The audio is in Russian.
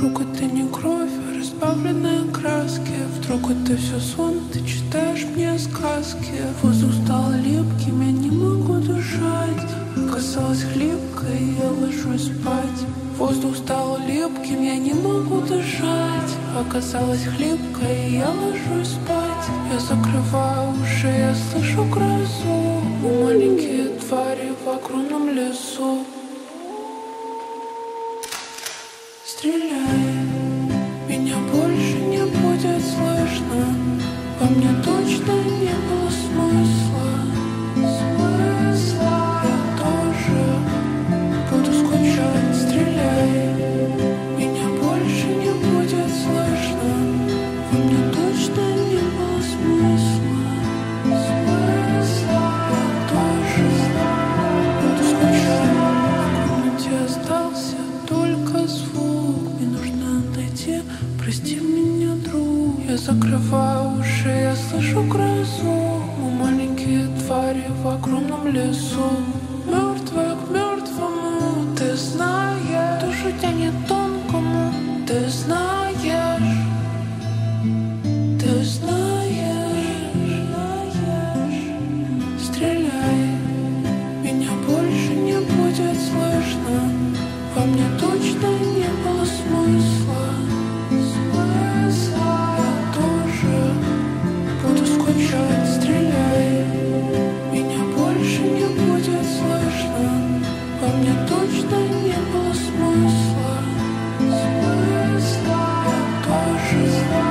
Вдруг это не кровь, а разбавленные краски. Вдруг это все сон, ты читаешь мне сказки. Воздух стал липким, я не могу дышать. Оказалась хлипкой, я ложусь спать. Воздух стал липким, я не могу дышать. Оказалась хлипкой, я ложусь спать. Я закрываю уши, я слышу грозу. Мы маленькие твари в огромном лесу. Стреляй, меня больше не будет слышно. Во мне точно не было смысла. Я тоже буду скучать. Стреляй, меня больше не будет слышно. Во мне точно не было смысла. Я тоже буду скучать. В комнате остался только звук. Мне нужно отойти, прости меня, друг. Я закрываю уши, я слышу грозу. Мы маленькие твари в огромном лесу. Мертвые к мертвому, ты знаешь. Душу тянет тонкому, ты знаешь. Ты знаешь. Стреляй, меня больше не будет слышно. Во мне точно не было смысла. Я тоже буду скучать. Стреляй, меня больше не будет слышно. Во мне точно не было смысла. Я тоже